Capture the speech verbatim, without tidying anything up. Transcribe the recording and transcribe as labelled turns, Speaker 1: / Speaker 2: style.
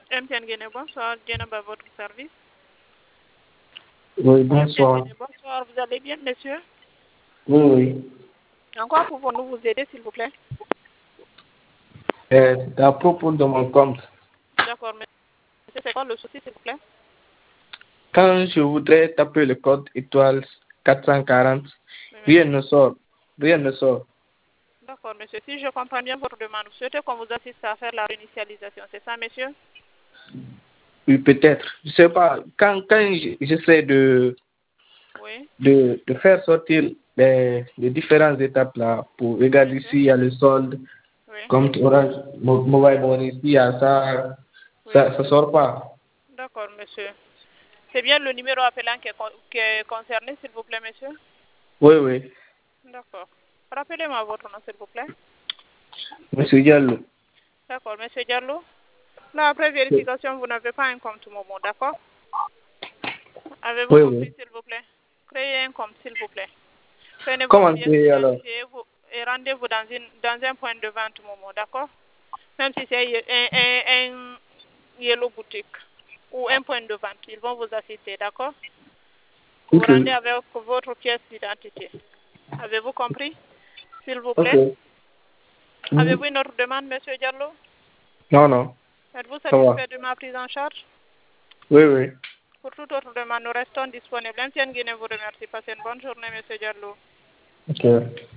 Speaker 1: M T N Guinée, bonsoir. Djenab à votre service.
Speaker 2: Oui, bonsoir.
Speaker 1: M T N Guinée, bonsoir. Vous allez bien, monsieur?
Speaker 2: Oui, oui.
Speaker 1: Encore pouvons-nous vous aider, s'il vous plaît?
Speaker 2: Euh, c'est à propos de mon compte.
Speaker 1: D'accord, monsieur. C'est quoi le souci, s'il vous plaît?
Speaker 2: Quand je voudrais taper le code étoile quatre cent quarante,
Speaker 1: Oui,
Speaker 2: rien
Speaker 1: monsieur.
Speaker 2: ne sort. Rien ne sort.
Speaker 1: D'accord, monsieur. Si je comprends bien votre demande, vous souhaitez qu'on vous assiste à faire la réinitialisation, c'est ça, monsieur?
Speaker 2: Oui, peut-être. Je sais pas. Quand, quand j- j'essaie de,
Speaker 1: Oui.
Speaker 2: de, de faire sortir les, les différentes étapes là pour
Speaker 1: Oui,
Speaker 2: regarder
Speaker 1: monsieur.
Speaker 2: s'il y a le solde,
Speaker 1: Oui.
Speaker 2: comme Orange, Mo- Mobile Money, s'il y a ça,
Speaker 1: Oui.
Speaker 2: ça, ça sort pas.
Speaker 1: D'accord, monsieur. C'est bien le numéro appelant qui est, con- qui est concerné, s'il vous plaît, monsieur?
Speaker 2: Oui, oui.
Speaker 1: D'accord. Rappelez-moi votre nom, s'il vous plaît.
Speaker 2: Monsieur Diallo.
Speaker 1: D'accord, monsieur Diallo. Là, après vérification, vous n'avez pas un compte Momo, d'accord? Avez-vous
Speaker 2: Oui,
Speaker 1: compris,
Speaker 2: oui.
Speaker 1: s'il vous plaît? Créez un compte, s'il vous plaît. Prenez votre
Speaker 2: Comment
Speaker 1: pièce
Speaker 2: c'est alors?
Speaker 1: d'identité vous- et rendez-vous dans, une, dans un point de vente Momo, d'accord? Même si c'est un, un, un yellow boutique ou un point de vente, ils vont vous assister, d'accord? Vous
Speaker 2: Ok.
Speaker 1: rendez avec votre pièce d'identité. Avez-vous compris, s'il vous
Speaker 2: Ok.
Speaker 1: plaît?
Speaker 2: Mhm.
Speaker 1: Avez-vous une autre demande, monsieur Diallo?
Speaker 2: Non, non.
Speaker 1: Êtes-vous
Speaker 2: Ça va.
Speaker 1: satisfait de ma prise en charge?
Speaker 2: Oui, oui.
Speaker 1: Pour toute autre demande, nous restons disponibles. M T N Guinée vous remercie. Passez une bonne journée, monsieur Diallo.
Speaker 2: Ok.